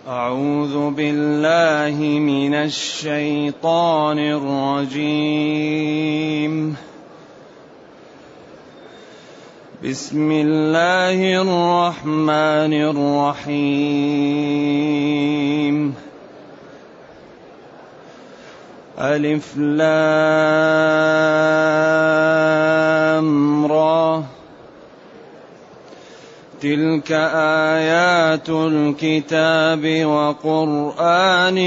أعوذ بالله من الشيطان الرجيم. بسم الله الرحمن الرحيم. ألف لام را، تلك آيات الكتاب وقرآن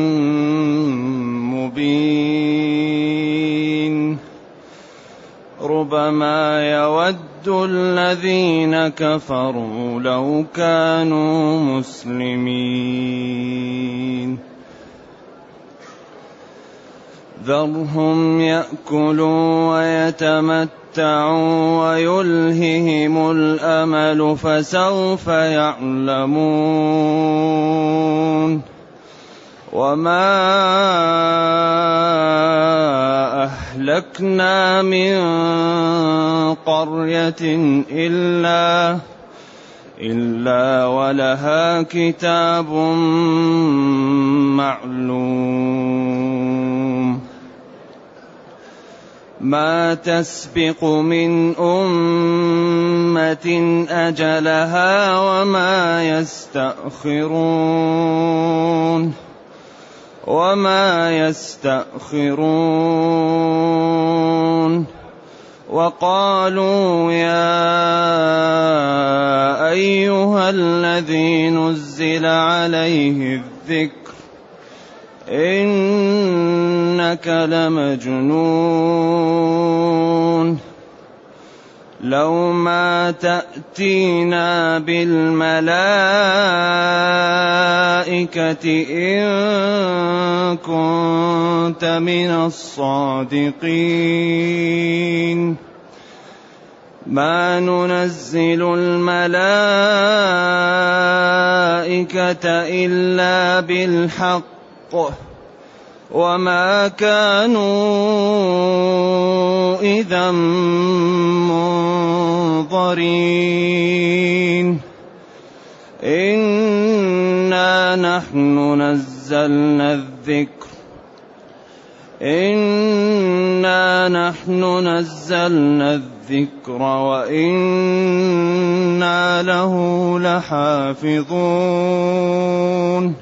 مبين. ربما يود الذين كفروا لو كانوا مسلمين. ذرهم يأكلوا ويتمتعوا ويلههم الأمل فسوف يعلمون. وما أهلكنا من قرية إلا ولها كتاب معلوم. ما تسبق من أمة أجلها وما يستأخرون. وقالوا يا أيها الذي نزل عليه الذكر إنك لمجنون. لو ما تأتينا بالملائكة إن كنت من الصادقين. ما ننزل الملائكة إلا بالحق وما كانوا إذا منظرين. إنا نحن نزلنا الذكر وإنا له لحافظون.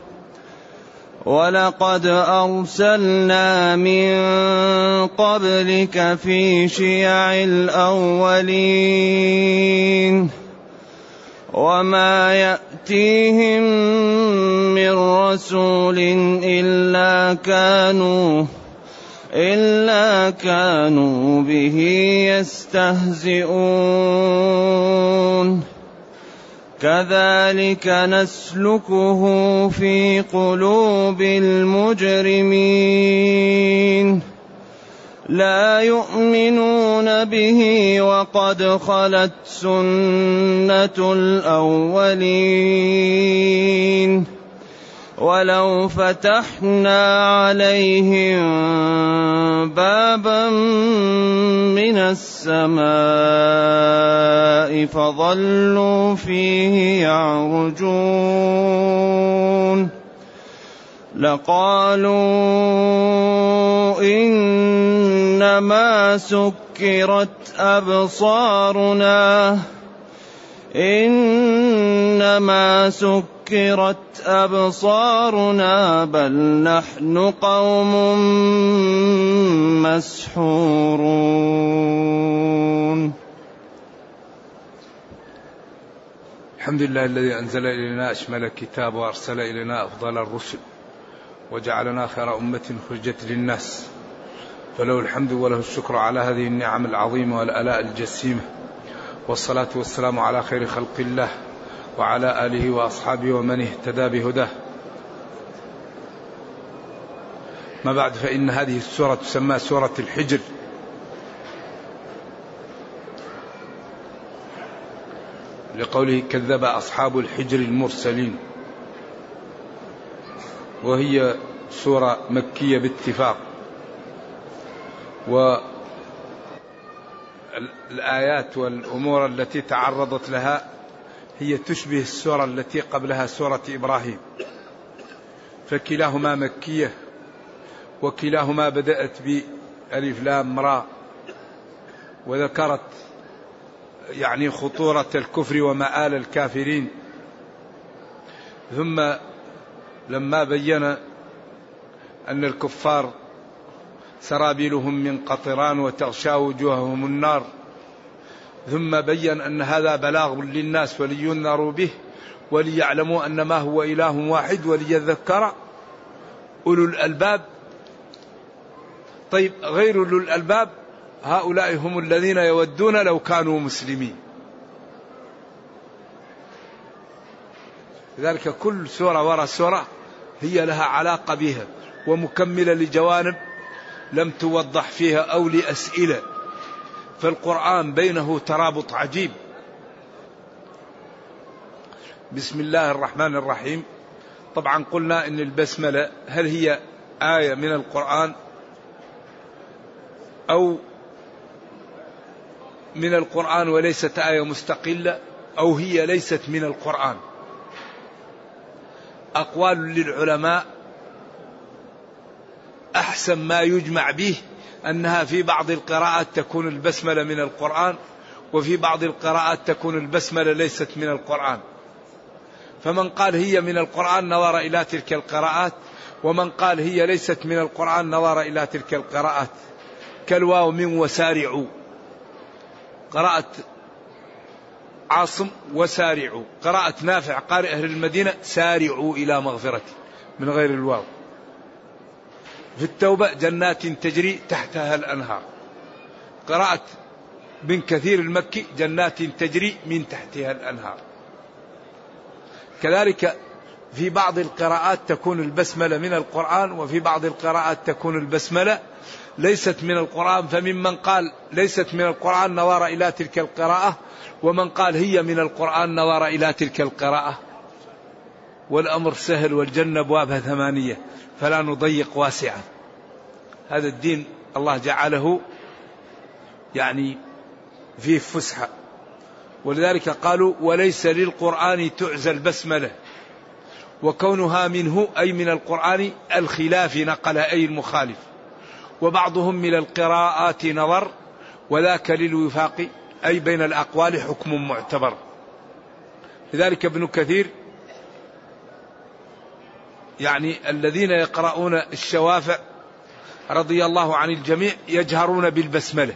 ولقد أرسلنا من قبلك في شيع الأولين وما يأتيهم من رسول إلا كانوا به يستهزئون. كذلك نسلكه في قلوب المجرمين. لا يؤمنون به وقد خلت سنة الأولين. ولو فتحنا عليهم بابا من السماء فظلوا فيه يعرجون لقالوا إنما سكرت أبصارنا بل نحن قوم مسحورون. الحمد لله الذي أنزل إلينا أشمل الكتاب وأرسل إلينا أفضل الرسل وجعلنا خير أمة خرجت للناس، فله الحمد وله الشكر على هذه النعم العظيمة والآلاء الجسيمة، والصلاة والسلام على خير خلق الله وعلى آله وأصحابه ومن اهتدى بهداه. ما بعد، فإن هذه السورة تسمى سورة الحجر، لقوله كذب أصحاب الحجر المرسلين، وهي سورة مكية باتفاق، والآيات والأمور التي تعرضت لها هي تشبه السورة التي قبلها سورة إبراهيم، فكلاهما مكية، وكلاهما بدأت بألف لام را، وذكرت يعني خطورة الكفر ومآل الكافرين. ثم لما بين أن الكفار سرابيلهم من قطران وتغشى وجوههم النار، ثم بين أن هذا بلاغ للناس ولينذروا به وليعلموا أن ما هو إله واحد وليذكر أولو الألباب. طيب غير أولو الألباب هؤلاء هم الذين يودون لو كانوا مسلمين. لذلك كل سورة وراء سورة هي لها علاقة بها ومكملة لجوانب لم توضح فيها أو لأسئلة، فالقرآن بينه ترابط عجيب. بسم الله الرحمن الرحيم. طبعا قلنا إن البسملة هل هي آية من القرآن أو من القرآن وليست آية مستقلة، أو هي ليست من القرآن. أقوال للعلماء أحسن ما يجمع به أنها في بعض القراءات تكون البسملة من القرآن، وفي بعض القراءات تكون البسملة ليست من القرآن. فمن قال هي من القرآن نظر إلى تلك القراءات، ومن قال هي ليست من القرآن نظر إلى تلك القراءات. كالواو من وسارعوا، قراءة عاصم وسارعوا، قراءة نافع قارئ أهل المدينة سارعوا إلى مغفرة من غير الواو. في التوبة جنات تجري تحتها الأنهار، قراءة بن كثير المكي جنات تجري من تحتها الأنهار. كذلك في بعض القراءات تكون البسملة من القرآن، وفي بعض القراءات تكون البسملة ليست من القرآن. فممن قال ليست من القرآن نظر إلى تلك القراءة، ومن قال هي من القرآن نظر إلى تلك القراءة. والأمر سهل والجنة أبوابها 8 فلا نضيق واسعا. هذا الدين الله جعله يعني فيه فسحة، ولذلك قالوا وليس للقرآن تعزى البسملة، وكونها منه أي من القرآن الخلاف نقل أي المخالف. وبعضهم من القراءات نظر، وذاك للوفاق أي بين الأقوال حكم معتبر. لذلك ابن كثير يعني الذين يقرؤون الشوافع رضي الله عن الجميع يجهرون بالبسملة.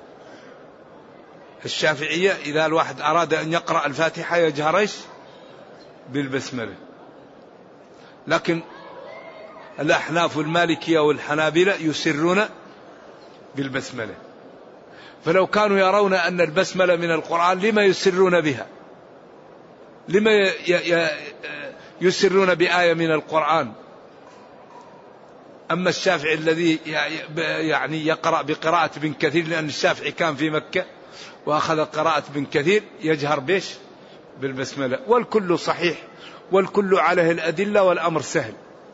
الشافعية إذا الواحد أراد أن يقرأ الفاتحة يجهرش بالبسملة، لكن الأحناف والمالكية والحنابلة يسرون بالبسملة. فلو كانوا يرون أن البسملة من القرآن لما يسرون بها؟ لما يسرون بآية من القرآن؟ أما الشافعي الذي يعني يقرأ بقراءة بن كثير، لأن الشافعي كان في مكة وأخذ قراءة بن كثير، يجهر بيش بالبسملة. والكل صحيح والكل عليه الأدلة والأمر سهل.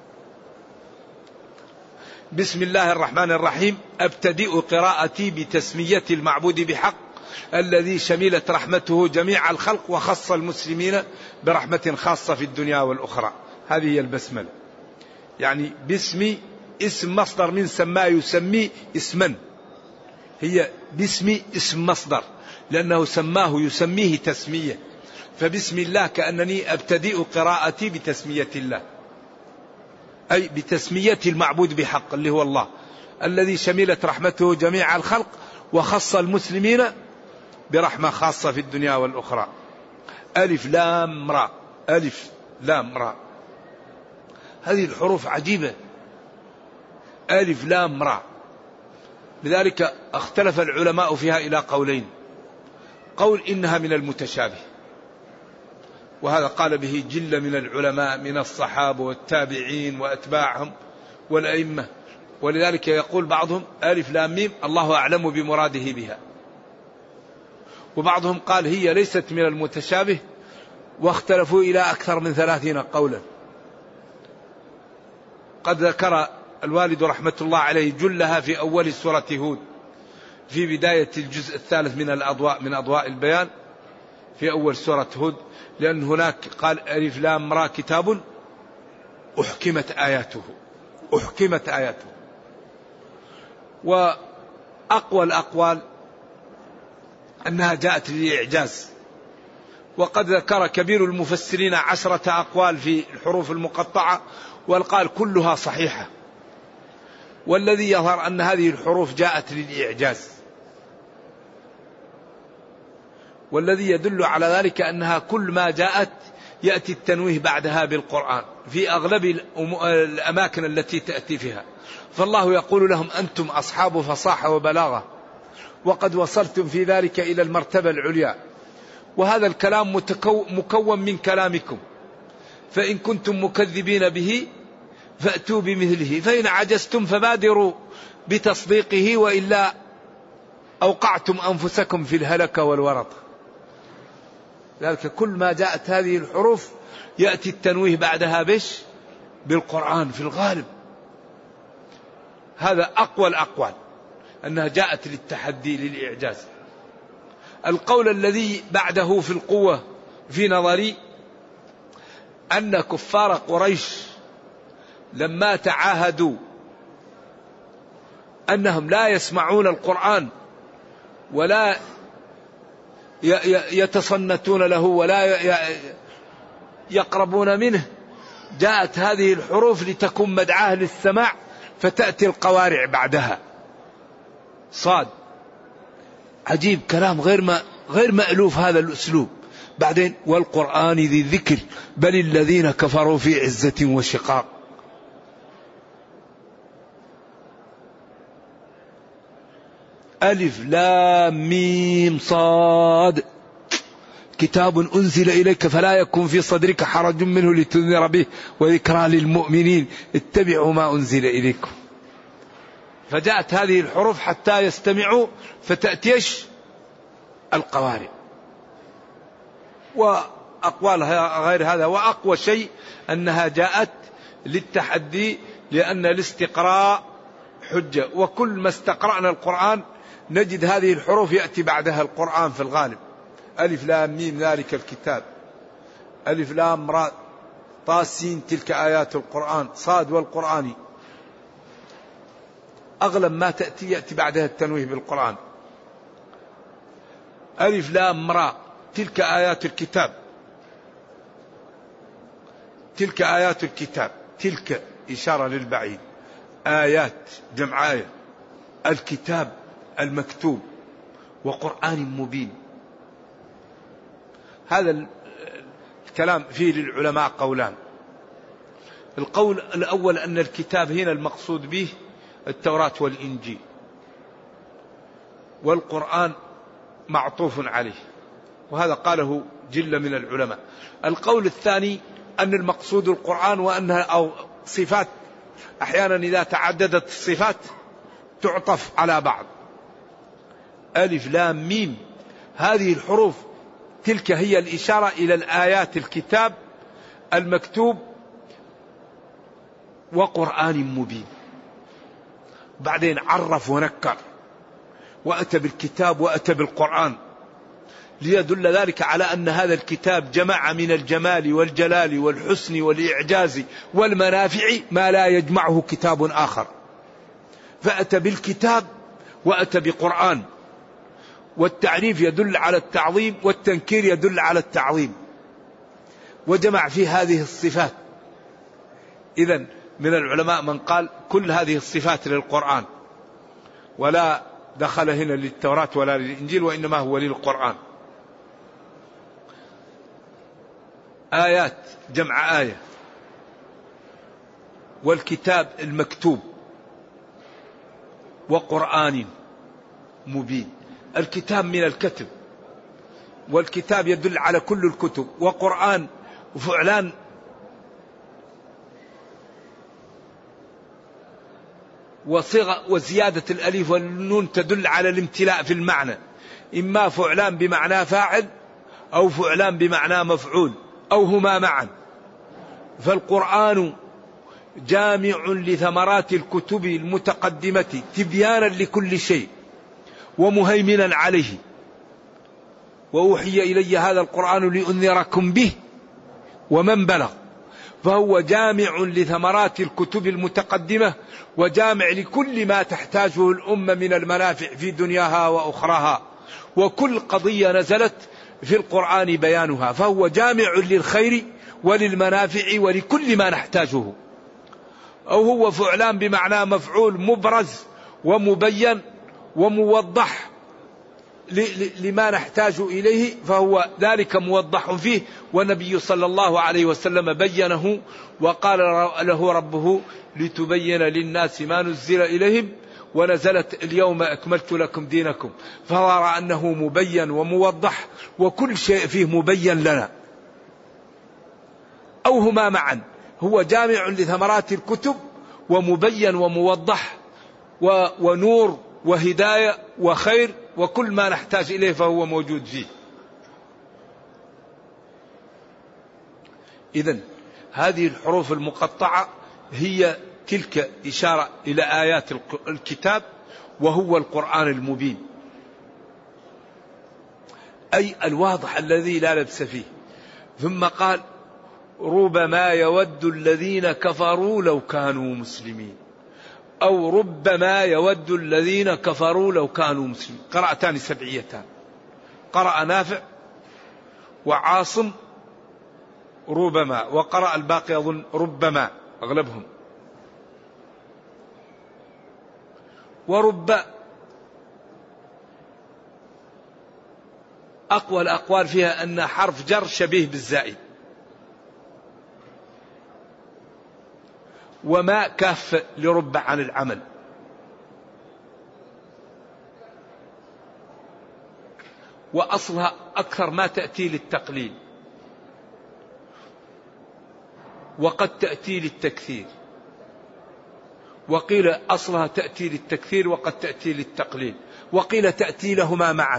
بسم الله الرحمن الرحيم. أبتدئ قراءتي بتسمية المعبود بحق الذي شملت رحمته جميع الخلق وخص المسلمين برحمة خاصة في الدنيا والأخرى. هذه هي البسملة. يعني باسمي اسم مصدر من سما يسمي اسما، هي باسمي اسم مصدر لأنه سماه يسميه تسمية. فبسم الله كأنني أبتدئ قراءتي بتسمية الله، أي بتسمية المعبود بحق اللي هو الله الذي شملت رحمته جميع الخلق وخص المسلمين برحمة خاصة في الدنيا والأخرى. ألف لام را، ألف لام را، هذه الحروف عجيبة، ألف لام را. لذلك اختلف العلماء فيها إلى قولين. قول إنها من المتشابه، وهذا قال به جل من العلماء من الصحابة والتابعين وأتباعهم والأئمة. ولذلك يقول بعضهم ألف لام ميم الله أعلم بمراده بها. وبعضهم قال هي ليست من المتشابه، واختلفوا إلى أكثر من 30 قولا. قد ذكر الوالد رحمة الله عليه جلها في أول سورة هود في بداية الجزء الثالث من الأضواء، من أضواء البيان في أول سورة هود، لأن هناك قال ألف لام را كتاب أحكمت آياته. أحكمت آياته. وأقوى الأقوال أنها جاءت للإعجاز، وقد ذكر كبير المفسرين 10 أقوال في الحروف المقطعة والقال كلها صحيحة، والذي يظهر أن هذه الحروف جاءت للإعجاز، والذي يدل على ذلك أنها كل ما جاءت يأتي التنويه بعدها بالقرآن في أغلب الأماكن التي تأتي فيها. فالله يقول لهم أنتم أصحاب فصاحة وبلاغة وقد وصلتم في ذلك إلى المرتبة العليا، وهذا الكلام مكون من كلامكم، فإن كنتم مكذبين به فأتوا بمثله، فإن عجزتم فبادروا بتصديقه وإلا أوقعتم أنفسكم في الهلك والورط. ذلك كل ما جاءت هذه الحروف يأتي التنويه بعدها بالقرآن في الغالب. هذا أقوى الأقوال أنها جاءت للتحدي للإعجاز. القول الذي بعده في القوة في نظري أن كفار قريش لما تعاهدوا أنهم لا يسمعون القرآن ولا يتصنتون له ولا يقربون منه، جاءت هذه الحروف لتكون مدعاة للسماع، فتأتي القوارع بعدها. صاد. عجيب، كلام غير مألوف هذا الأسلوب. بعدين والقرآن ذي الذكر بل الذين كفروا في عزة وشقاق. ألف لام ميم صاد كتاب أنزل إليك فلا يكن في صدرك حرج منه لتنذر به وذكرى للمؤمنين اتبعوا ما أنزل إليكم. فجاءت هذه الحروف حتى يستمعوا فتأتيش القوارئ. وأقوالها غير هذا. وأقوى شيء أنها جاءت للتحدي، لأن الاستقراء حجة، وكل ما استقرأنا القرآن نجد هذه الحروف يأتي بعدها القرآن في الغالب. ألف لام ميم ذلك الكتاب، ألف لام را طاسين تلك آيات القرآن، صاد والقرآن. أغلب ما يأتي بعدها التنويه بالقرآن. ألف لام را تلك آيات الكتاب، تلك آيات الكتاب، تلك إشارة للبعيد، آيات جمع آية، الكتاب المكتوب، وقرآن مبين. هذا الكلام فيه للعلماء قولان. القول الأول أن الكتاب هنا المقصود به التوراة والإنجيل، والقرآن معطوف عليه، وهذا قاله جل من العلماء. القول الثاني أن المقصود القرآن، وأنها أو صفات أحيانا إذا تعددت الصفات تعطف على بعض. ألف لام ميم هذه الحروف تلك هي الإشارة إلى الآيات الكتاب المكتوب وقرآن مبين. بعدين عرف ونكر وأتى بالكتاب وأتى بالقرآن، ليدل ذلك على أن هذا الكتاب جمع من الجمال والجلال والحسن والإعجاز والمنافع ما لا يجمعه كتاب آخر. فأتى بالكتاب وأتى بقرآن، والتعريف يدل على التعظيم والتنكير يدل على التعظيم، وجمع في هذه الصفات. إذن من العلماء من قال كل هذه الصفات للقرآن، ولا دخل هنا للتوراة ولا للإنجيل، وإنما هو للقرآن. آيات جمع آية، والكتاب المكتوب، وقرآن مبين. الكتاب من الكتب، والكتاب يدل على كل الكتب، وقرآن وفعلان وصيغة وزيادة الألف والنون تدل على الامتلاء في المعنى، إما فعلان بمعنى فاعل أو فعلان بمعنى مفعول أو هما معا. فالقرآن جامع لثمرات الكتب المتقدمة تبيانا لكل شيء ومهيمنا عليه. وأوحي إلي هذا القرآن لأنذركم به ومن بلغ. فهو جامع لثمرات الكتب المتقدمة، وجامع لكل ما تحتاجه الأمة من المنافع في دنياها وأخراها، وكل قضية نزلت في القرآن بيانها، فهو جامع للخير وللمنافع ولكل ما نحتاجه. أو هو فعلان بمعنى مفعول، مبرز ومبين وموضح لما نحتاج إليه، فهو ذلك موضح فيه. والنبي صلى الله عليه وسلم بينه وقال له ربه لتبين للناس ما نزل إليهم، ونزلت اليوم أكملت لكم دينكم، فهو رأى أنه مبين وموضح، وكل شيء فيه مبين لنا، أو هما معا. هو جامع لثمرات الكتب ومبين وموضح ونور وهداية وخير، وكل ما نحتاج إليه فهو موجود فيه. إذن هذه الحروف المقطعة هي تلك إشارة إلى آيات الكتاب، وهو القرآن المبين، أي الواضح الذي لا لبس فيه. ثم قال ربما يود الذين كفروا لو كانوا مسلمين، أو ربما يود الذين كفروا لو كانوا مسلمين. قراءتان سبعيتان، قرأ نافع وعاصم ربما، وقرأ الباقي أظن ربما أغلبهم. ورب أقوى الأقوال فيها أن حرف جر شبيه بالزائد، وما كاف لرب عن العمل. وأصلها أكثر ما تأتي للتقليل، وقد تأتي للتكثير، وقيل أصلها تأتي للتكثير وقد تأتي للتقليل، وقيل تأتي لهما معا.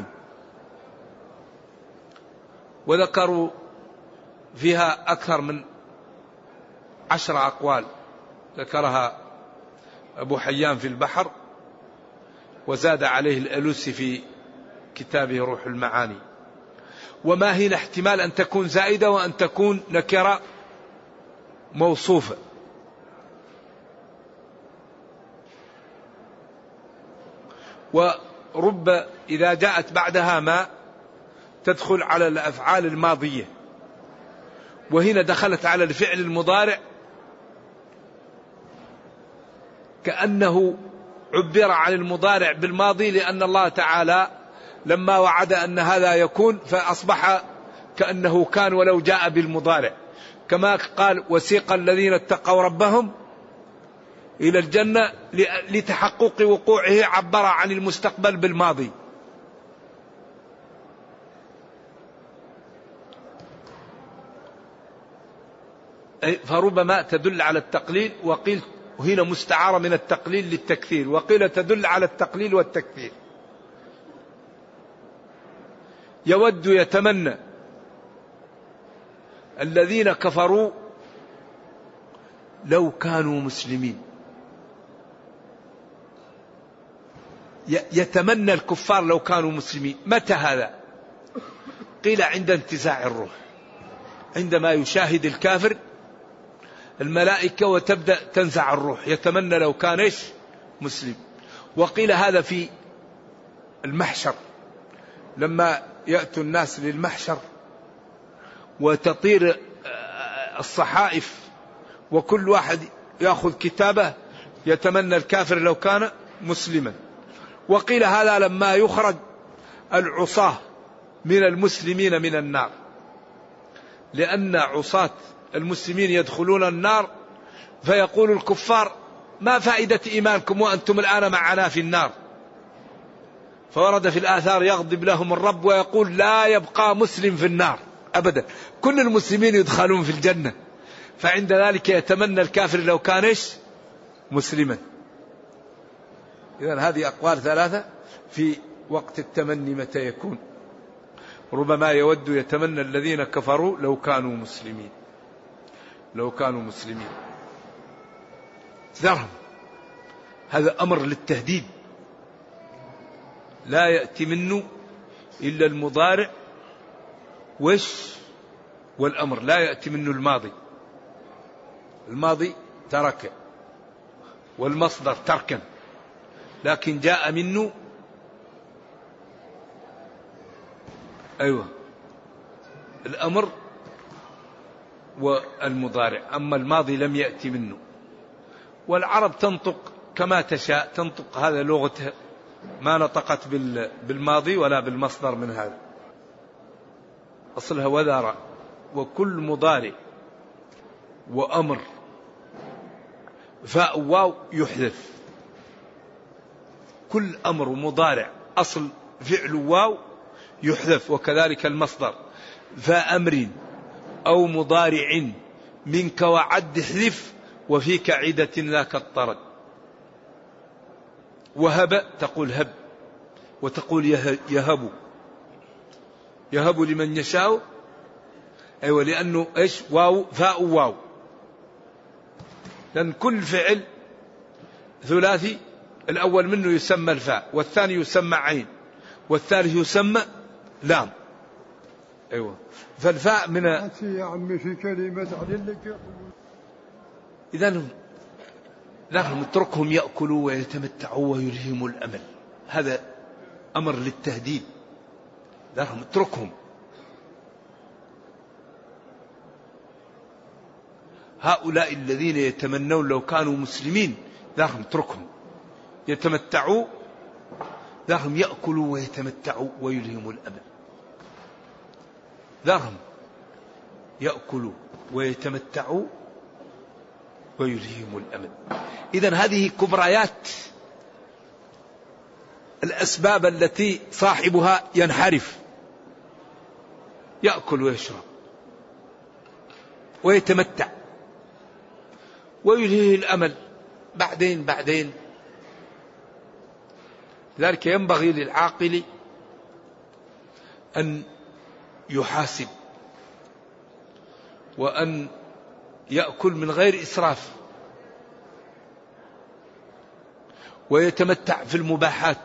وذكروا فيها أكثر من 10 أقوال، ذكرها أبو حيان في البحر، وزاد عليه الألوسي في كتابه روح المعاني. وما هنا احتمال أن تكون زائدة وأن تكون نكرة موصوفة. ورب إذا جاءت بعدها ما تدخل على الأفعال الماضية، وهنا دخلت على الفعل المضارع، كأنه عبر عن المضارع بالماضي، لأن الله تعالى لما وعد أن هذا يكون فأصبح كأنه كان ولو جاء بالمضارع، كما قال وسيق الذين اتقوا ربهم إلى الجنة لتحقق وقوعه، عبر عن المستقبل بالماضي. فربما تدل على التقليل، وقيل هنا مستعارة من التقليل للتكثير، وقيل تدل على التقليل والتكثير. يود يتمنى الذين كفروا لو كانوا مسلمين. يتمنى الكفار لو كانوا مسلمين. متى هذا؟ قيل عند انتزاع الروح، عندما يشاهد الكافر الملائكة وتبدأ تنزع الروح، يتمنى لو كان إيش؟ مسلم. وقيل هذا في المحشر، لما يأتوا الناس للمحشر وتطير الصحائف وكل واحد يأخذ كتابه، يتمنى الكافر لو كان مسلما. وقيل هذا لما يخرج العصاة من المسلمين من النار، لأن عصاة المسلمين يدخلون النار، فيقول الكفار ما فائدة إيمانكم وأنتم الآن معنا في النار. فورد في الآثار يغضب لهم الرب ويقول لا يبقى مسلم في النار أبدا، كل المسلمين يدخلون في الجنة. فعند ذلك يتمنى الكافر لو كان إيش؟ مسلما. إذن هذه أقوال ثلاثة في وقت التمني متى يكون. ربما يود يتمنى الذين كفروا لو كانوا مسلمين، لو كانوا مسلمين. ذرهم، هذا أمر للتهديد، لا يأتي منه إلا المضارع والأمر، لا يأتي منه الماضي. الماضي ترك، والمصدر تركا، لكن جاء منه الأمر والمضارع، أما الماضي لم يأتي منه. والعرب تنطق كما تشاء، تنطق هذا لغتها، ما نطقت بالماضي ولا بالمصدر من هذا. أصلها وذر، وكل مضارع وأمر فاء واو يحذف. كل أمر مضارع أصل فعل واو يحذف، وكذلك المصدر. فأمر أو مضارع منك وعد احذف، وفي كعدة ذاك الطرد. وهب تقول هب، وتقول يهب، يهب لمن يشاء. أيوة، لأنه إيش؟ واو فاء واو. لأن كل فعل ثلاثي الأول منه يسمى الفاء، والثاني يسمى عين، والثالث يسمى لام. أيوة، فالفاء من يا عمي في كلمة عليك. إذن لهم اتركهم يأكلوا ويتمتعوا ويلهموا الأمل. هذا أمر للتهديد. لهم اتركهم. هؤلاء الذين يتمنون لو كانوا مسلمين، لهم اتركهم يتمتعوا، لهم يأكلوا ويتمتعوا ويلهموا الأمل. لهم يأكلوا ويتمتعوا ويلهموا الأمل. إذن هذه كبريات الأسباب التي صاحبها ينحرف، يأكل ويشرب ويتمتع ويلهيه الأمل. بعدين لذلك ينبغي للعاقل أن يحاسب، وأن يأكل من غير إسراف، ويتمتع في المباحات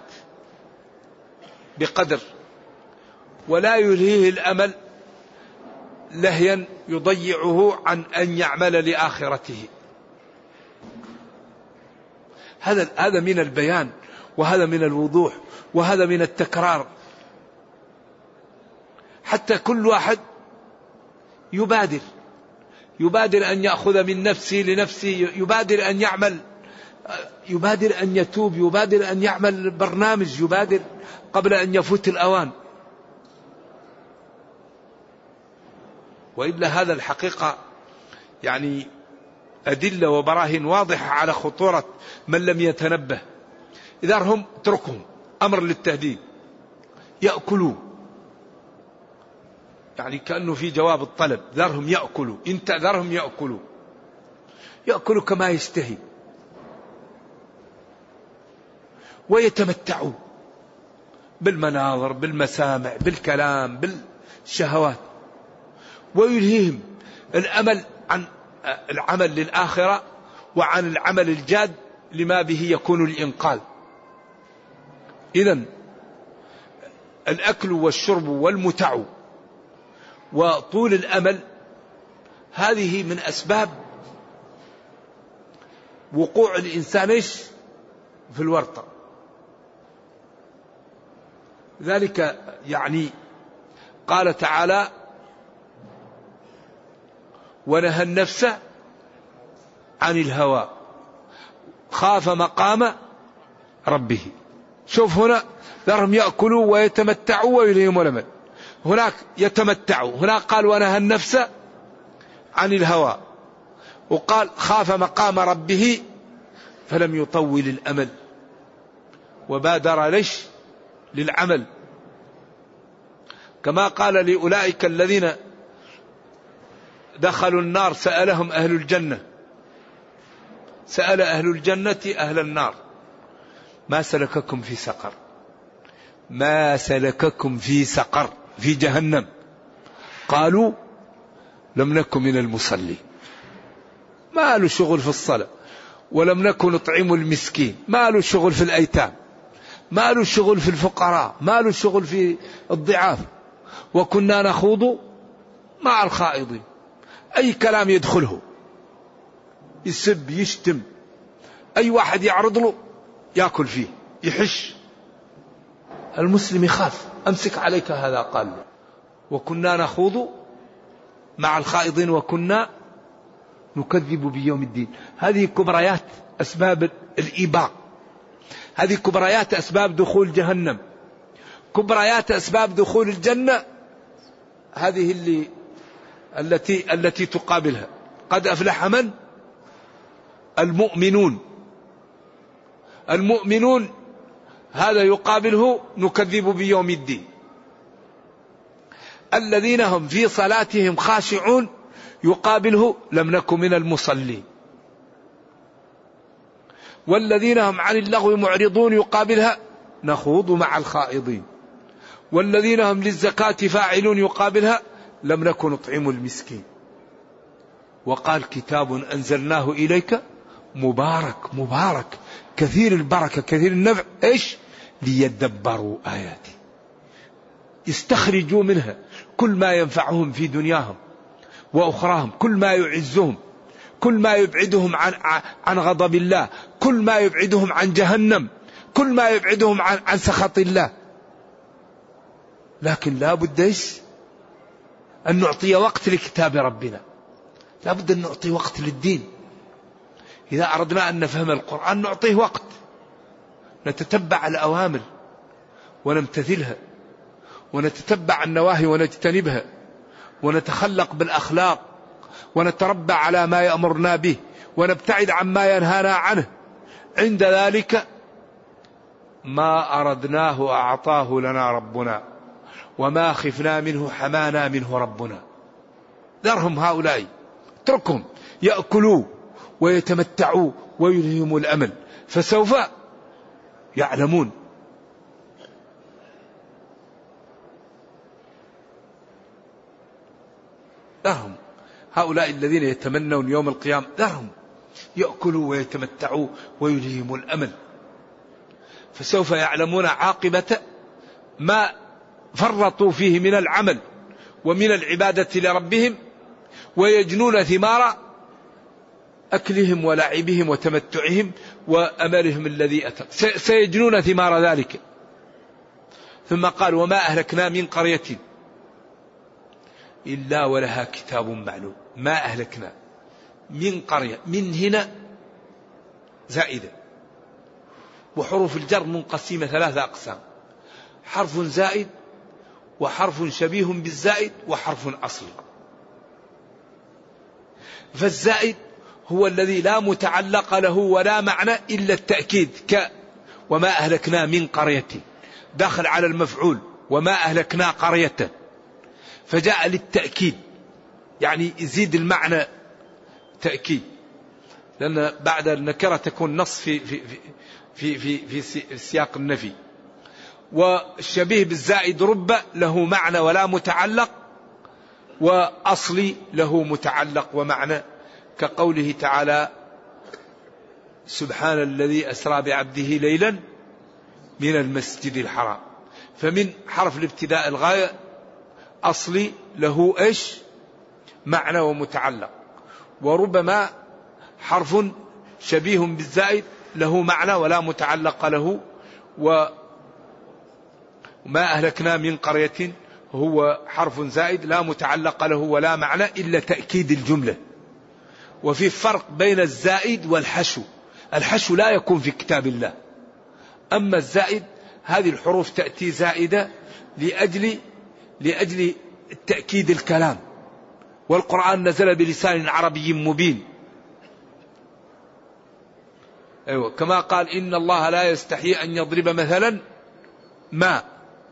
بقدر، ولا يلهيه الأمل لهيا يضيعه عن أن يعمل لآخرته. هذا من البيان، وهذا من الوضوح، وهذا من التكرار، حتى كل واحد يبادر أن يأخذ من نفسه لنفسه، يبادر أن يعمل، يبادر أن يتوب، يبادر أن يعمل برنامج، يبادر قبل أن يفوت الأوان. وإلا هذا الحقيقة يعني أدلة وبراهين واضحة على خطورة من لم يتنبه. إذا هم اتركهم، أمر للتهديد. يأكلوا يعني كأنه في جواب الطلب. ذرهم يأكلوا، انت ذرهم يأكلوا كما يستهي، ويتمتعوا بالمناظر، بالمسامع، بالكلام، بالشهوات، ويلهيهم الأمل عن العمل للآخرة وعن العمل الجاد لما به يكون الإنقاذ. إذن الأكل والشرب والمتع وطول الأمل هذه من أسباب وقوع الإنسان في الورطة. ذلك يعني قال تعالى: ونهى النفس عن الهوى خاف مقام ربه. شوف هنا ذرهم يأكلوا ويتمتعوا ويلهموا الأمل، هناك يتمتعوا، هناك قال ونهى النفس عن الهوى، وقال خاف مقام ربه فلم يطول الأمل وبادر للعمل. كما قال لأولئك الذين دخلوا النار سألهم أهل الجنة، سأل أهل الجنة أهل النار: ما سلككم في سقر؟ ما سلككم في سقر، في جهنم؟ قالوا: لم نكن من المصلين. ما له شغل في الصلاة، ولم نكن نطعم المسكين، ما له شغل في الأيتام، ما له شغل في الفقراء، ما له شغل في الضعاف، وكنا نخوض مع الخائضين. أي كلام يدخله. يسب يشتم، أي واحد يعرض له يأكل فيه يحش. المسلم يخاف، أمسك عليك هذا قال له. وكنا نخوض مع الخائضين وكنا نكذب بيوم الدين. هذه كبريات أسباب الإيباق، هذه كبريات أسباب دخول جهنم، كبريات أسباب دخول الجنة. هذه التي تقابلها. قد أفلح من؟ المؤمنون. المؤمنون هذا يقابله نكذب بيوم الدين. الذين هم في صلاتهم خاشعون يقابله لم نكن من المصلين. والذين هم عن اللغو معرضون يقابلها نخوض مع الخائضين. والذين هم للزكاة فاعلون يقابلها لم نكن نطعم المسكين. وقال كتاب أنزلناه إليك مبارك، مبارك كثير البركة كثير النفع، إيش؟ ليدبروا آياته، يستخرجوا منها كل ما ينفعهم في دنياهم وأخراهم، كل ما يعزهم، كل ما يبعدهم عن غضب الله، كل ما يبعدهم عن جهنم، كل ما يبعدهم عن سخط الله. لكن لا بد إيش؟ أن نعطي وقت لكتاب ربنا، لا بد أن نعطي وقت للدين. إذا أردنا أن نفهم القرآن نعطيه وقت، نتتبع الأوامر ونمتثلها، ونتتبع النواهي ونجتنبها، ونتخلق بالأخلاق، ونتربى على ما يأمرنا به، ونبتعد عما ينهانا عنه. عند ذلك ما أردناه أعطاه لنا ربنا، وما خفنا منه حمانا منه ربنا. ذرهم هؤلاء، اتركهم يأكلوا ويتمتعوا ويلهموا الأمل، فسوف يعلمون. ذرهم هؤلاء الذين يتمنون يوم القيامة، ذرهم يأكلوا ويتمتعوا ويلهموا الأمل، فسوف يعلمون عاقبة ما فرطوا فيه من العمل ومن العبادة لربهم، ويجنون ثمار أكلهم ولعبهم وتمتعهم وأملهم الذي أتى، سيجنون ثمار ذلك. ثم قال وما أهلكنا من قرية إلا ولها كتاب معلوم. ما أهلكنا من قرية، من هنا زائدة، وحروف الجر منقسمة 3 أقسام: حرف زائد، وحرف شبيه بالزائد، وحرف أصلي. فالزائد هو الذي لا متعلق له ولا معنى إلا التأكيد، وما أهلكنا من قرية، داخل على المفعول وما أهلكنا قرية، فجاء للتأكيد، يعني يزيد المعنى تأكيد، لأن بعد النكرة تكون نص في سياق النفي. والشبيه بالزائد رب له معنى ولا متعلق، وأصلي له متعلق ومعنى، كقوله تعالى سبحان الذي أسرى بعبده ليلا من المسجد الحرام. فمن حرف الابتداء الغاية أصلي له إيش؟ معنى ومتعلق. وربما حرف شبيه بالزائد له معنى ولا متعلق له. وما أهلكنا من قرية هو حرف زائد لا متعلق له ولا معنى إلا تأكيد الجملة. وفي فرق بين الزائد والحشو. الحشو لا يكون في كتاب الله، أما الزائد هذه الحروف تأتي زائدة لأجل تأكيد الكلام، والقرآن نزل بلسان عربي مبين. أيوة، كما قال إن الله لا يستحي أن يضرب مثلا ما.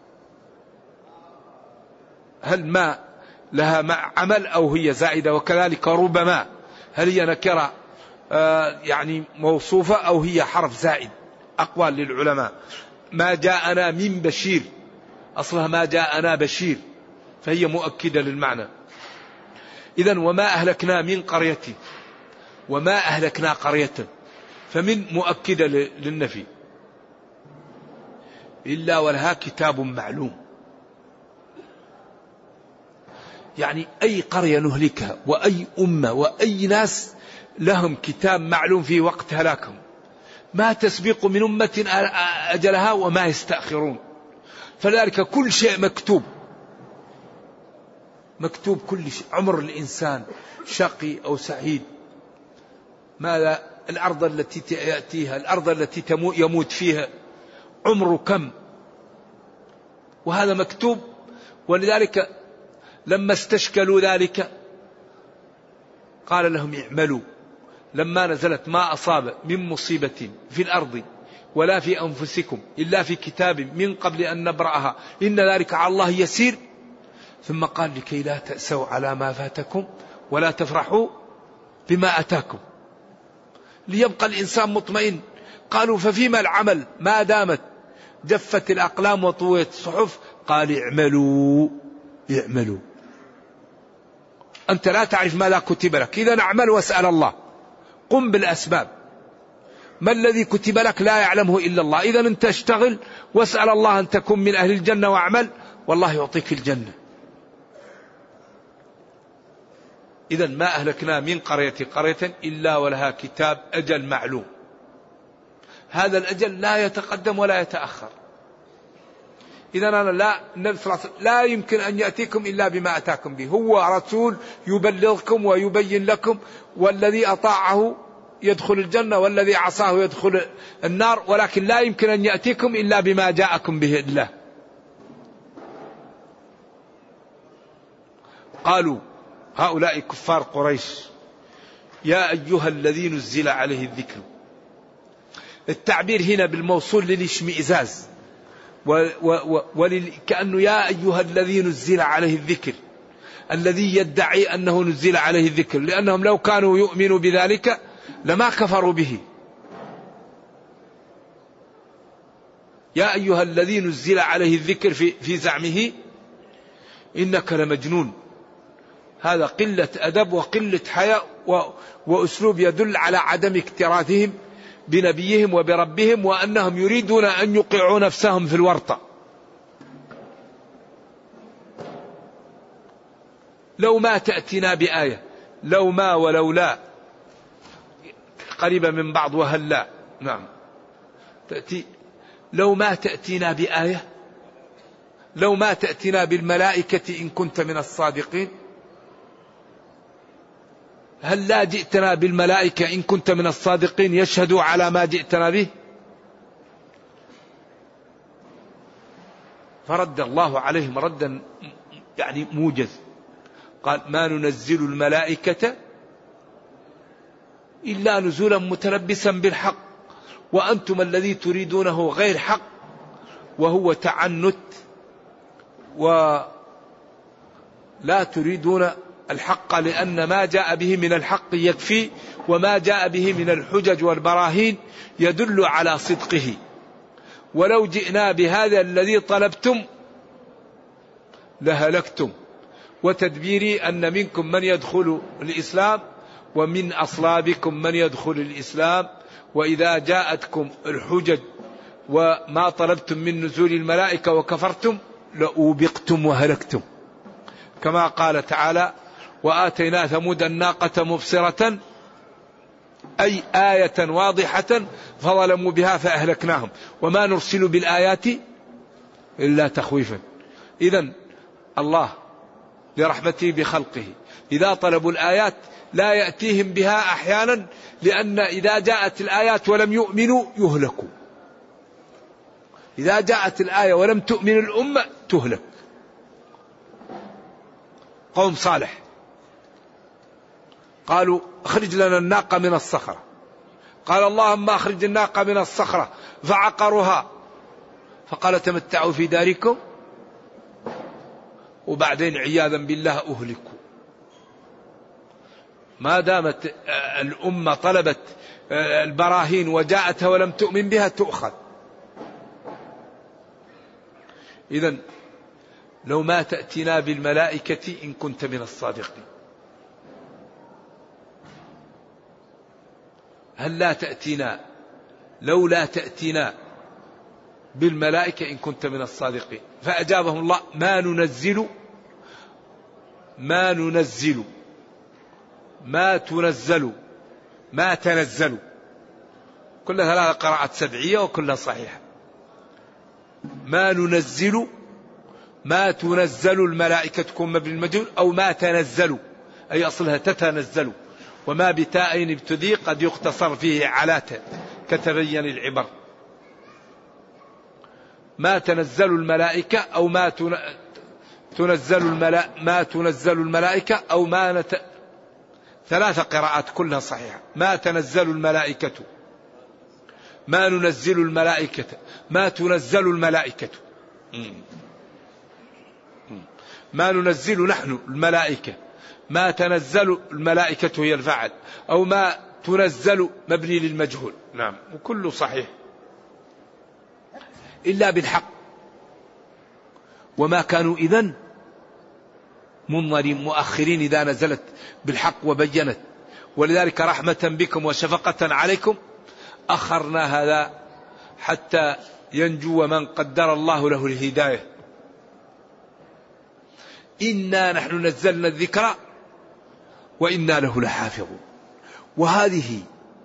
هل ما لها عمل أو هي زائدة؟ وكذلك ربما، هل هي نكرة يعني موصوفة أو هي حرف زائد؟ أقوال للعلماء. ما جاءنا من بشير، أصلها ما جاءنا بشير، فهي مؤكدة للمعنى. إذن وما أهلكنا من قرية، وما أهلكنا قرية، فمن مؤكدة للنفي. إلا ولها كتاب معلوم، يعني أي قرية نهلكها وأي أمة وأي ناس لهم كتاب معلوم في وقت هلاكهم، ما تسبق من أمة أجلها وما يستأخرون. فلذلك كل شيء مكتوب، مكتوب كل شيء، عمر الإنسان شقي أو سعيد، ماذا الأرض التي يأتيها، الأرض التي يموت فيها، عمره كم، وهذا مكتوب. ولذلك لما استشكلوا ذلك قال لهم اعملوا، لما نزلت ما أصاب من مصيبة في الأرض ولا في أنفسكم إلا في كتاب من قبل أن نبرأها إن ذلك على الله يسير. ثم قال لكي لا تأسوا على ما فاتكم ولا تفرحوا بما أتاكم، ليبقى الإنسان مطمئن. قالوا ففيما العمل ما دامت جفت الأقلام وطويت الصحف؟ قال اعملوا اعملوا. أنت لا تعرف ماذا كتب لك، إذا اعمل واسأل الله، قم بالأسباب. ما الذي كتب لك لا يعلمه إلا الله، إذا أنت اشتغل واسأل الله أن تكون من أهل الجنة واعمل والله يعطيك الجنة. إذا ما أهلكنا من قرية إلا ولها كتاب أجل معلوم، هذا الأجل لا يتقدم ولا يتأخر. إذا أنا لا يمكن أن يأتيكم إلا بما أتاكم به، هو رسول يبلغكم ويبين لكم، والذي أطاعه يدخل الجنة والذي عصاه يدخل النار، ولكن لا يمكن أن يأتيكم إلا بما جاءكم به الله. قالوا هؤلاء كفار قريش يا أيها الذي نزل عليه الذكر. التعبير هنا بالموصول للاشمئزاز كأنه يا أيها الذي نزل عليه الذكر، الذي يدعي أنه نزل عليه الذكر، لأنهم لو كانوا يؤمنوا بذلك لما كفروا به. يا أيها الذي نزل عليه الذكر في زعمه إنك لمجنون. هذا قلة أدب وقلة حياء وأسلوب يدل على عدم اكتراثهم بنبيهم وبربهم، وأنهم يريدون أن يوقعوا نفسهم في الورطة. لو ما تأتينا بآية، لو ما ولولا قريبة من بعض وهلا، نعم تأتي. لو ما تأتينا بآية، لو ما تأتينا بالملائكة إن كنت من الصادقين، هل لا جئتنا بالملائكة إن كنت من الصادقين يشهدوا على ما جئتنا به؟ فرد الله عليهم ردا يعني موجز، قال ما ننزل الملائكة إلا نزولا متلبسا بالحق، وأنتم الذي تريدونه غير حق، وهو تعنت ولا تريدون الحق، لأن ما جاء به من الحق يكفي، وما جاء به من الحجج والبراهين يدل على صدقه. ولو جئنا بهذا الذي طلبتم لهلكتم. وتدبيري أن منكم من يدخل الإسلام ومن أصلابكم من يدخل الإسلام، وإذا جاءتكم الحجج وما طلبتم من نزول الملائكة وكفرتم لأوبقتم وهلكتم، كما قال تعالى وآتينا ثمود الناقة مبصرة أي آية واضحة فظلموا بها فأهلكناهم وما نرسل بالآيات إلا تخويفا. إذن الله لرحمته بخلقه إذا طلبوا الآيات لا يأتيهم بها أحيانا، لأن إذا جاءت الآيات ولم يؤمنوا يهلكوا. إذا جاءت الآية ولم تؤمن الأمة تهلك. قوم صالح قالوا اخرج لنا الناقة من الصخرة، قال اللهم اخرج الناقة من الصخرة فعقروها فقال تمتعوا في داركم، وبعدين عياذا بالله أهلكوا. ما دامت الأمة طلبت البراهين وجاءتها ولم تؤمن بها تؤخذ. إذن لو ما تأتينا بالملائكة إن كنت من الصادقين، هل لا تأتينا، لو لا تأتينا بالملائكة إن كنت من الصادقين؟ فأجابهم الله ما ننزل ما تنزل ما تنزلوا، كلها ثلاث قراءات سبعية وكلها صحيحة. ما ننزل، ما تنزل الملائكة تكون مبني المجهول، أو ما تنزلوا أي أصلها تتنزل، وما بتاءين ابتدي قد يختصر فيه علات كتبين العبر. ما تنزل الملائكة أو ما تنزل الملائكة أو ثلاث قراءات كلها صحيحة. ما تنزل الملائكة، ما ننزل الملائكة، ما تنزل الملائكة. ما ننزل نحن الملائكة، ما تنزل الملائكة هي الفاعل، أو ما تنزل مبني للمجهول. نعم، وكله صحيح إلا بالحق، وما كانوا إذن منظرين مؤخرين إذا نزلت بالحق وبينت. ولذلك رحمة بكم وشفقة عليكم أخرنا هذا حتى ينجو من قدر الله له الهداية. إنا نحن نزلنا الذكر وإنا له لحافظون. وهذه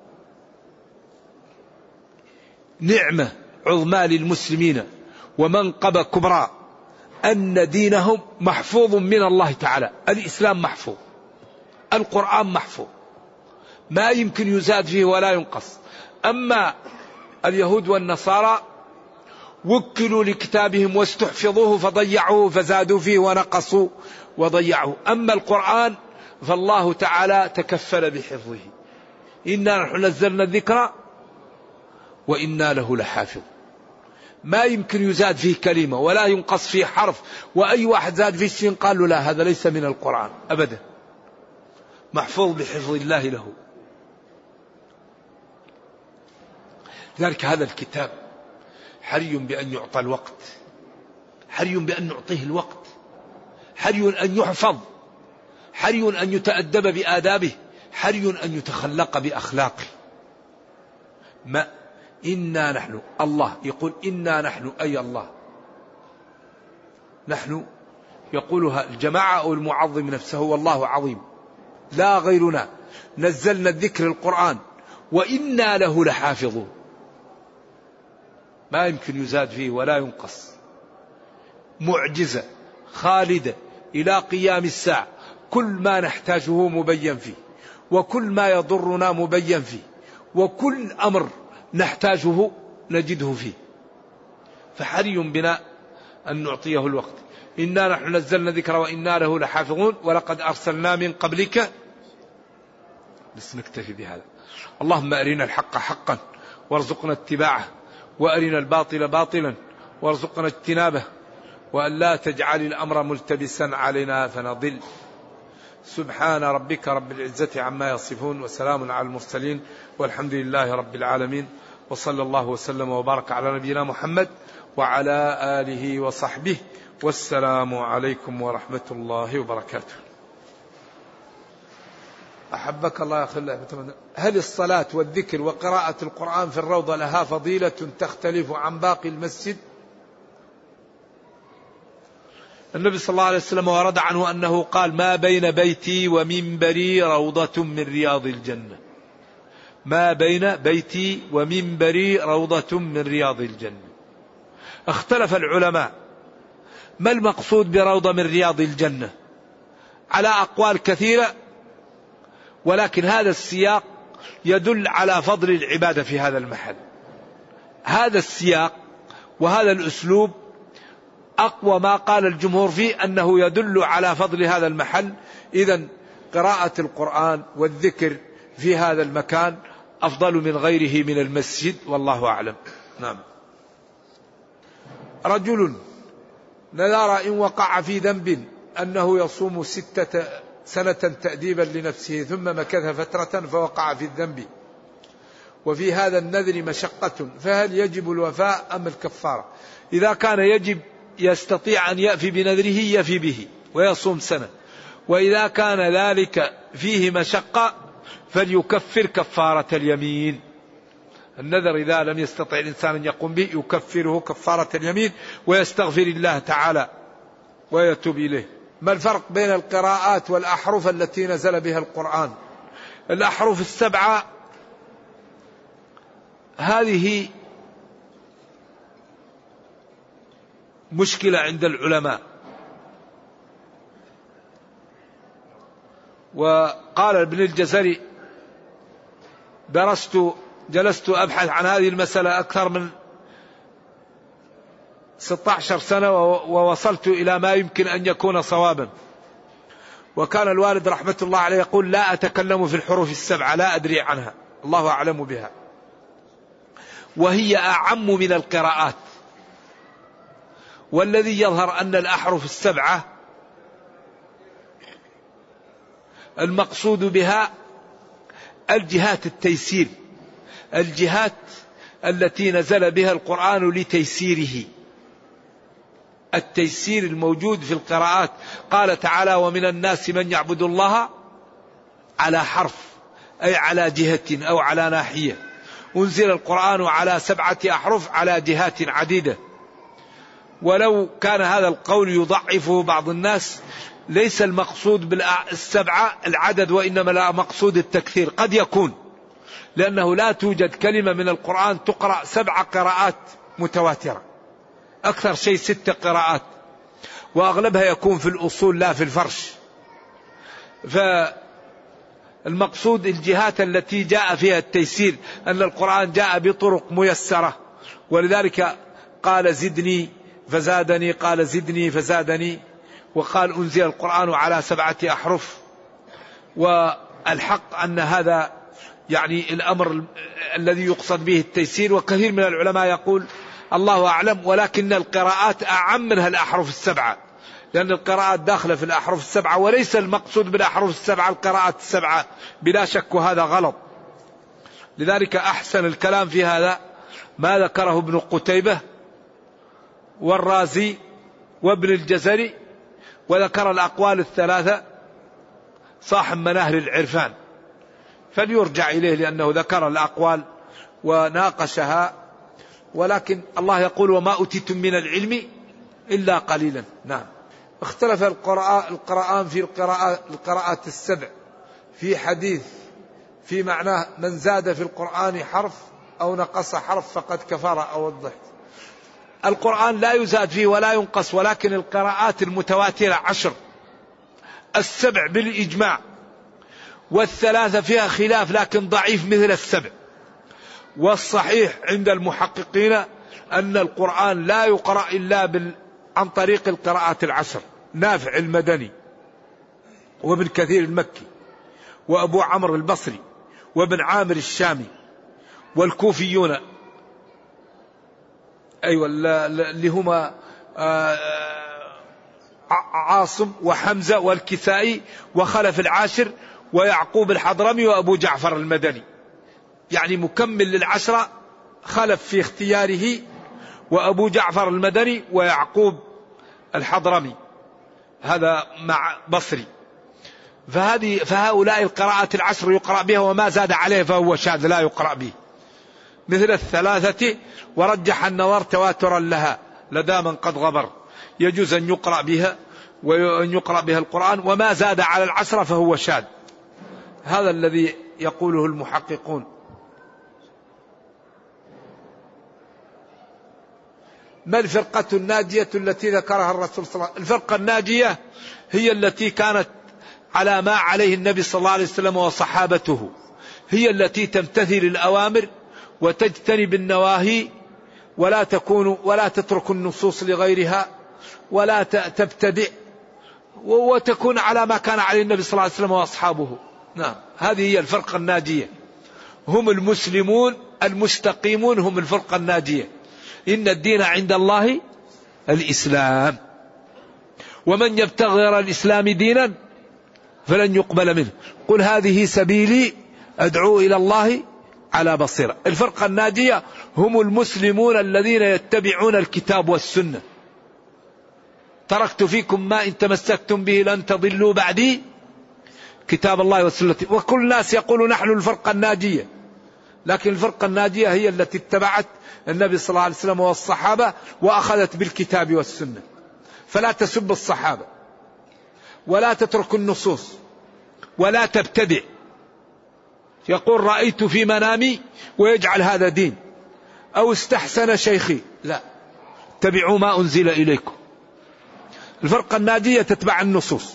نعمة عظمى للمسلمين ومنقبة كبرى، أن دينهم محفوظ من الله تعالى. الإسلام محفوظ، القرآن محفوظ، ما يمكن يزاد فيه ولا ينقص. أما اليهود والنصارى وكلوا لكتابهم واستحفظوه فضيعوه فزادوا فيه ونقصوا وضيعوه. أما القرآن فالله تعالى تكفل بحفظه. إنا نحن نزلنا الذكر وإنا له لحافظ. ما يمكن يزاد فيه كلمة ولا ينقص فيه حرف، وأي واحد زاد فيه شيء قال له لا هذا ليس من القرآن أبدا، محفوظ بحفظ الله له. لذلك هذا الكتاب حري بأن يعطى الوقت، حري بأن نعطيه الوقت، حري أن يحفظ، حري أن يتأدب بآدابه، حري أن يتخلق بأخلاقه. ما إنا نحن، الله يقول إنا نحن أي الله، نحن يقولها الجماعة أو المعظم نفسه والله عظيم لا غيرنا، نزلنا الذكر القرآن وإنا له لحافظون. ما يمكن يزاد فيه ولا ينقص، معجزة خالدة إلى قيام الساعة. كل ما نحتاجه مبين فيه، وكل ما يضرنا مبين فيه، وكل أمر نحتاجه نجده فيه. فحري بنا أن نعطيه الوقت. إنا نحن نزلنا ذكر وإنا له لحافظون ولقد أرسلنا من قبلك. بس نكتفي بهذا. اللهم أرنا الحق حقا وارزقنا اتباعه، وأرنا الباطل باطلا وارزقنا اجتنابه، وأن لا تجعل الأمر ملتبسا علينا فنضل. سبحان ربك رب العزة عما يصفون، وسلام على المرسلين، والحمد لله رب العالمين، وصلى الله وسلم وبارك على نبينا محمد وعلى آله وصحبه، والسلام عليكم ورحمة الله وبركاته. أحبك الله يا أخي. هل الصلاة والذكر وقراءة القرآن في الروضة لها فضيلة تختلف عن باقي المسجد؟ النبي صلى الله عليه وسلم ورد عنه أنه قال ما بين بيتي ومنبري روضة من رياض الجنة. ما بين بيتي ومنبري روضة من رياض الجنة. اختلف العلماء ما المقصود بروضة من رياض الجنة، على أقوال كثيرة، ولكن هذا السياق يدل على فضل العبادة في هذا المحل. هذا السياق وهذا الأسلوب أقوى ما قال الجمهور فيه أنه يدل على فضل هذا المحل. إذن قراءة القرآن والذكر في هذا المكان أفضل من غيره من المسجد، والله أعلم. نعم. رجل نذر إن وقع في ذنب أنه يصوم 6 سنة تأديبا لنفسه، ثم مكث فترة فوقع في الذنب، وفي هذا النذر مشقة، فهل يجب الوفاء أم الكفارة؟ إذا كان يجب يستطيع أن يأفي بنذره يفي به ويصوم سنة، وإذا كان ذلك فيه مشقة فليكفر كفارة اليمين. النذر إذا لم يستطع الإنسان أن يقوم به يكفره كفارة اليمين ويستغفر الله تعالى ويتوب إليه. ما الفرق بين القراءات والأحرف التي نزل بها القرآن؟ الأحرف 7 هذه مشكلة عند العلماء. وقال ابن الجزري: جلست أبحث عن هذه المسألة أكثر من 16 سنة ووصلت إلى ما يمكن أن يكون صوابا. وكان الوالد رحمة الله عليه يقول: لا أتكلم في الحروف السبعة، لا أدري عنها، الله أعلم بها، وهي أعم من القراءات. والذي يظهر أن الأحرف السبعة المقصود بها الجهات التيسير، الجهات التي نزل بها القرآن لتيسيره، التيسير الموجود في القراءات. قال تعالى: ومن الناس من يعبد الله على حرف، أي على جهة أو على ناحية. أنزل القرآن على 7 أحرف على جهات عديدة. ولو كان هذا القول يضعفه بعض الناس، ليس المقصود بالسبعة العدد، وإنما لا مقصود التكثير. قد يكون، لأنه لا توجد كلمة من القرآن تقرأ 7 قراءات متواترة، أكثر شيء 6 قراءات، وأغلبها يكون في الأصول لا في الفرش. فالمقصود الجهات التي جاء فيها التيسير، أن القرآن جاء بطرق ميسرة، ولذلك قال: زدني فزادني، قال: زدني فزادني، وقال: أنزل القرآن على 7 أحرف. والحق أن هذا يعني الأمر الذي يقصد به التيسير. وكثير من العلماء يقول: الله أعلم، ولكن القراءات أعم منها الأحرف 7، لأن القراءات داخلة في الأحرف 7، وليس المقصود بالأحرف 7 القراءات 7 بلا شك، وهذا غلط. لذلك أحسن الكلام في هذا ما ذكره ابن قتيبة والرازي وابن الجزري، وذكر الأقوال 3 صاحب مناهل العرفان، فليرجع إليه لأنه ذكر الأقوال وناقشها. ولكن الله يقول: وما أوتيتم من العلم إلا قليلا. نعم. اختلف القرآن في القراءات 7 في حديث في معناه: من زاد في القرآن حرف أو نقص حرف فقد كفر أو وضح. القرآن لا يزاد فيه ولا ينقص، ولكن القراءات المتواترة 10، 7 بالإجماع، وال3 فيها خلاف لكن ضعيف مثل 7. والصحيح عند المحققين أن القرآن لا يقرأ إلا عن طريق القراءات 10: نافع المدني، وابن كثير المكي، وأبو عمرو البصري، وابن عامر الشامي، والكوفيون، أيوة اللي هما عاصم وحمزة والكسائي وخلف العاشر ويعقوب الحضرمي وأبو جعفر المدني، يعني مكمل لل10 خلف في اختياره، وأبو جعفر المدني ويعقوب الحضرمي، هذا مع بصري. فهؤلاء القراءات 10 يقرأ بها، وما زاد عليه فهو شاذ لا يقرأ به، مثل 3. ورجح النظر تواترا لها لدى من قد غبر، يجوز أن يقرأ بها وأن يقرأ بها القرآن، وما زاد على 10 فهو شاذ. هذا الذي يقوله المحققون. ما الفرقة الناجية التي ذكرها الرسول صلى الله عليه وسلم؟ الفرقة الناجية هي التي كانت على ما عليه النبي صلى الله عليه وسلم وصحابته، هي التي تمتثل الأوامر وتجتنب النواهي، ولا تترك النصوص لغيرها، ولا تبتدع، وتكون على ما كان عليه النبي صلى الله عليه وسلم وأصحابه. نعم، هذه هي الفرقة الناجية، هم المسلمون المستقيمون، هم الفرقة الناجية. إن الدين عند الله الإسلام، ومن يبتغي غير الإسلام دينا فلن يقبل منه، قل هذه سبيلي أدعو إلى الله على بصيرة. الفرقة الناجية هم المسلمون الذين يتبعون الكتاب والسنة. تركت فيكم ما إن تمسكتم به لن تضلوا بعدي كتاب الله والسنة. وكل الناس يقول نحن الفرقة الناجية، لكن الفرقة الناجية هي التي اتبعت النبي صلى الله عليه وسلم والصحابة وأخذت بالكتاب والسنة. فلا تسب الصحابة، ولا تترك النصوص، ولا تبتدع. يقول رأيت في منامي، ويجعل هذا دين. أو استحسن شيخي، لا، اتبعوا ما أنزل إليكم. الفرقة الناجية تتبع النصوص،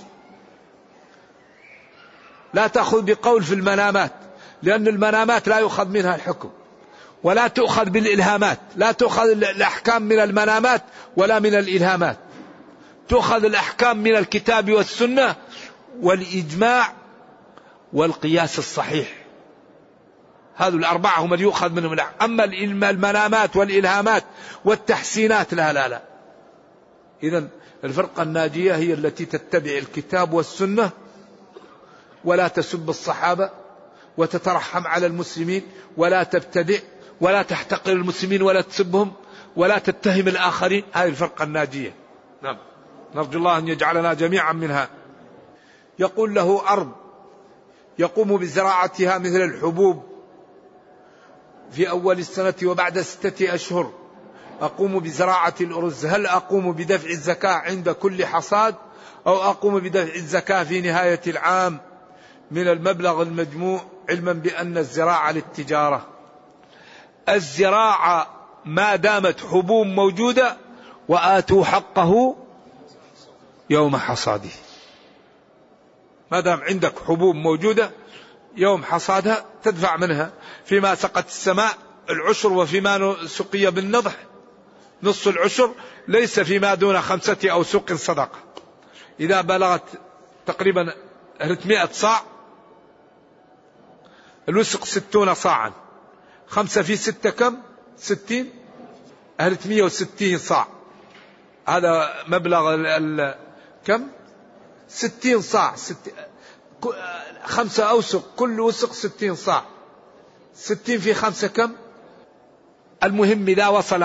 لا تأخذ بقول في المنامات، لأن المنامات لا يؤخذ منها الحكم، ولا تؤخذ بالإلهامات، لا تؤخذ الأحكام من المنامات ولا من الإلهامات، تؤخذ الأحكام من الكتاب والسنة والإجماع والقياس الصحيح. هذه الأربعة هم اللي يؤخذ منهم. أما المنامات والإلهامات والتحسينات لا لا لا. إذن الفرقة الناجية هي التي تتبع الكتاب والسنة ولا تسب الصحابة وتترحم على المسلمين ولا تبتدع ولا تحتقر المسلمين ولا تسبهم ولا تتهم الآخرين. هذه الفرقة الناجية. نعم، نرجو الله أن يجعلنا جميعا منها. يقول له أرض يقوم بزراعتها مثل الحبوب في أول السنة وبعد 6 أشهر أقوم بزراعة الأرز، هل أقوم بدفع الزكاة عند كل حصاد أو أقوم بدفع الزكاة في نهاية العام من المبلغ المجموع، علما بأن الزراعة للتجارة؟ الزراعة ما دامت حبوب موجودة وآتوا حقه يوم حصاده. ما دام عندك حبوب موجودة يوم حصادها تدفع منها، فيما سقت السماء العشر وفيما سقي بالنضح نصف العشر، ليس فيما دون 5 أوسق صدقة. إذا بلغت تقريبا 300 صاع، الوسق 60 صاعا، 5 في 6 كم؟ 60، 360 صاع. هذا مبلغ كم؟ 60 صاع. 5 أوسق، كل وسق 60 صاع. 60 في 5 كم؟ المهم إذا وصل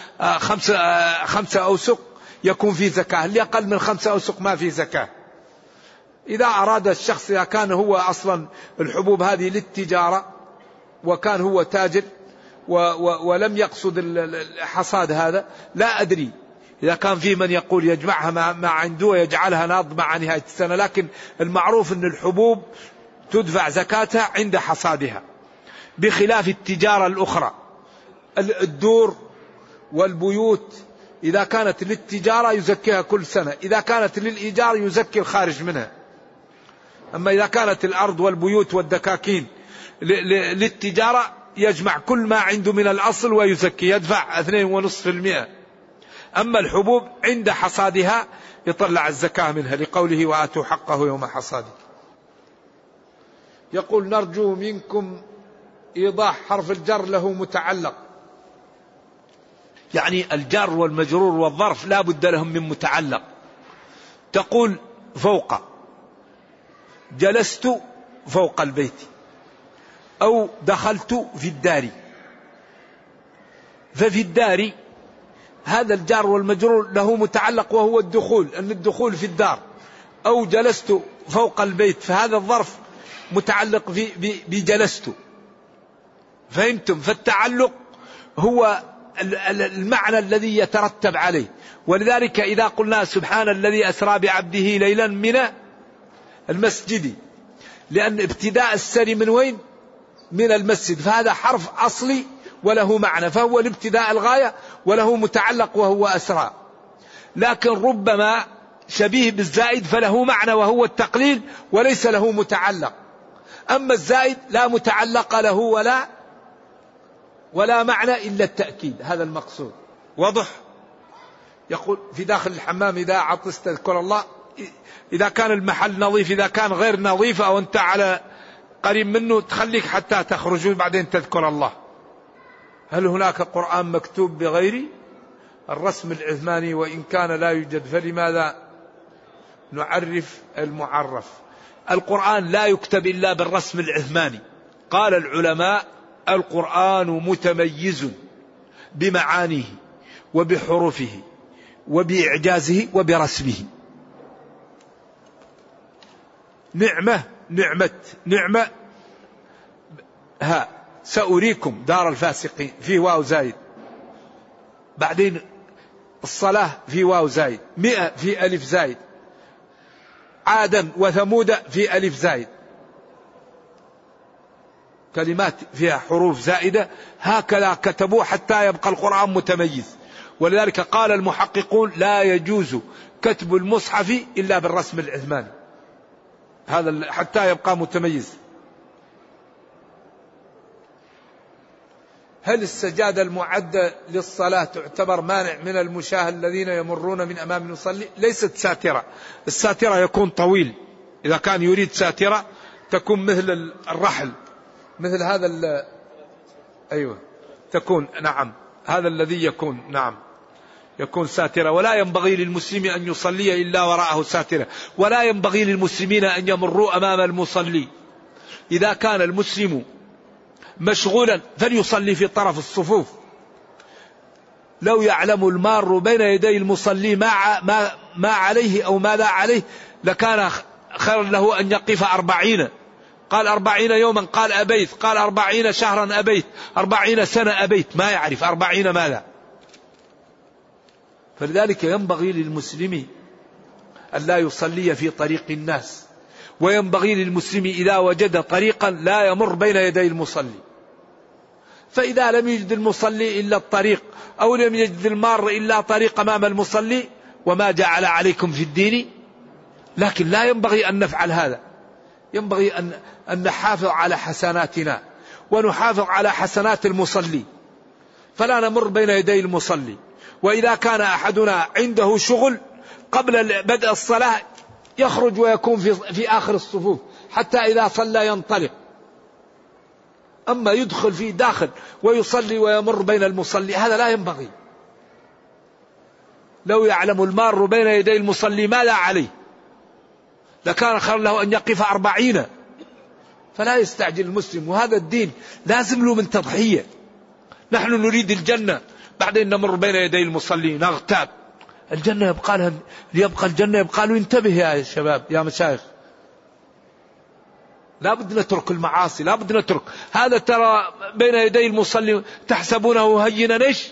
5 أوسق يكون في زكاة. اللي أقل من 5 أوسق ما في زكاة. إذا أراد الشخص، إذا كان هو أصلا الحبوب هذه للتجارة وكان هو تاجر ولم يقصد الحصاد هذا، لا أدري إذا كان في من يقول يجمعها ما عنده ويجعلها ناض مع نهاية السنة، لكن المعروف أن الحبوب تدفع زكاتها عند حصادها، بخلاف التجارة الأخرى. الدور والبيوت إذا كانت للتجارة يزكيها كل سنة، إذا كانت للإيجار يزكي الخارج منها. أما إذا كانت الأرض والبيوت والدكاكين للتجارة يجمع كل ما عنده من الأصل ويزكي، يدفع 2.5%. أما الحبوب عند حصادها يطلع الزكاة منها، لقوله وآتوا حقه يوم حصاده. يقول نرجو منكم إيضاح حرف الجر له متعلق. يعني الجر والمجرور والظرف لا بد لهم من متعلق. تقول فوق، جلست فوق البيت، أو دخلت في الدار. ففي الدار هذا الجار والمجرور له متعلق وهو الدخول، أن الدخول في الدار. أو جلست فوق البيت، فهذا الظرف متعلق بجلست. فهمتم؟ فالتعلق هو المعنى الذي يترتب عليه. ولذلك إذا قلنا سبحان الذي أسرى بعبده ليلا من المسجد، لأن ابتداء السري من وين؟ من المسجد، فهذا حرف أصلي وله معنى، فهو الابتداء الغاية وله متعلق وهو أسرى. لكن ربما شبيه بالزائد فله معنى وهو التقليل وليس له متعلق. أما الزائد لا متعلق له ولا معنى إلا التأكيد، هذا المقصود. واضح؟ يقول في داخل الحمام إذا عطست تذكر الله، إذا كان المحل نظيف، إذا كان غير نظيف أو أنت على قريب منه تخليك حتى تخرج بعدين تذكر الله. هل هناك قرآن مكتوب بغير الرسم العثماني؟ وإن كان لا يوجد فلماذا نعرف المعرف؟ القرآن لا يكتب إلا بالرسم العثماني. قال العلماء القرآن متميز بمعانيه وبحروفه وبإعجازه وبرسمه. نعمة سأريكم دار الفاسقين في واو زايد. بعدين الصلاة في واو زايد، 100 في ألف زايد، عادا وثمود في ألف زايد. كلمات فيها حروف زائدة، هكذا كتبوه حتى يبقى القرآن متميز. ولذلك قال المحققون لا يجوز كتب المصحف إلا بالرسم العثماني، هذا حتى يبقى متميز. هل السجادة المعدة للصلاة تعتبر مانع من المشاة الذين يمرون من أمام المصلي؟ ليست ساترة، الساترة يكون طويل، إذا كان يريد ساترة تكون مثل الرحل، مثل هذا أيوة تكون، نعم هذا الذي يكون، نعم يكون ساترة. ولا ينبغي للمسلم أن يصلي إلا وراءه ساترة، ولا ينبغي للمسلمين أن يمروا أمام المصلي. إذا كان المسلم مشغولا فليصلي في طرف الصفوف. لو يعلم المار بين يدي المصلي ما عليه أو ماذا عليه لكان خير له أن يقف 40، قال 40 يوما، قال أبيت، قال 40 شهرا أبيت، 40 سنة أبيت، ما يعرف 40 ماذا. فلذلك ينبغي للمسلم أن لا يصلي في طريق الناس، وينبغي للمسلم إذا وجد طريقا لا يمر بين يدي المصلي. فإذا لم يجد المصلي إلا الطريق، أو لم يجد المار إلا طريق أمام المصلي، وما جعل عليكم في الدين، لكن لا ينبغي أن نفعل هذا. ينبغي أن نحافظ على حسناتنا ونحافظ على حسنات المصلي، فلا نمر بين يدي المصلي. وإذا كان أحدنا عنده شغل قبل بدء الصلاة يخرج ويكون في آخر الصفوف حتى إذا صلى ينطلق. أما يدخل في داخل ويصلي ويمر بين المصلي، هذا لا ينبغي. لو يعلم المار بين يدي المصلي ما لا عليه لكان خير له أن يقف 40. فلا يستعجل المسلم، وهذا الدين لازم له من تضحية. نحن نريد الجنة، بعدين نمر بين يدي المصلي نغتاب. الجنة يبقى الجنة يبقى له. انتبه يا شباب يا مشايخ، لا بد نترك المعاصي، لا بد نترك هذا. ترى بين يدي المصلي تحسبونه هينا ايش؟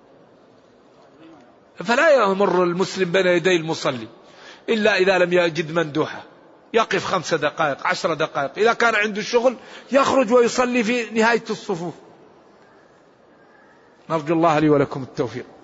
فلا يمر المسلم بين يدي المصلي إلا إذا لم يجد مندوحة، يقف 5 دقائق 10 دقائق. إذا كان عنده شغل يخرج ويصلي في نهاية الصفوف. نرجو الله لي ولكم التوفيق.